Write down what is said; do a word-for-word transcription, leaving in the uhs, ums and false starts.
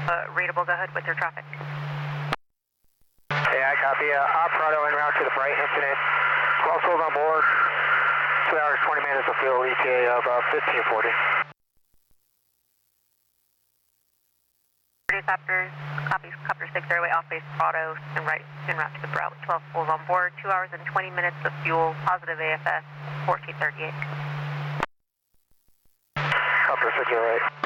Uh, readable, go ahead with your traffic. Yeah, I copy. Uh, Operato en route to the Bright incident. twelve souls on board. two hours, twenty minutes of fuel, E T A of uh, fifteen forty. Copters, copy, copter six airway off base Prado and right en route to the Broward. twelve souls on board. two hours and twenty minutes of fuel. Positive A F S, fourteen thirty-eight. Copter six, you're right.